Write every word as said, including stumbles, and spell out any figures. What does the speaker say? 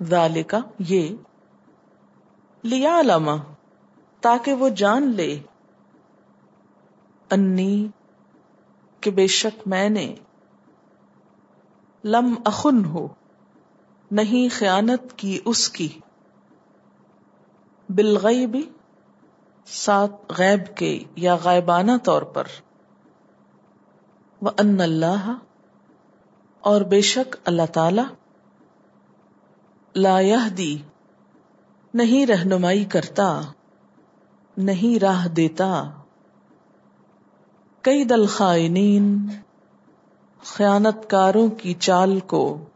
ज़ालिका ये, लियालमा ताकि वो जान ले, अन्नी कि बेशक मैंने, लम अखुन हो नहीं खयानत की उसकी, बिलगैबी साथ गैब के या गैबाना तौर पर, व अन्नल्लाह और बेशक अल्लाह ताला, ला यहदी नहीं रहनुमाई करता, नहीं राह देता, कई दल खाइनीन खयानतकारों की चाल को,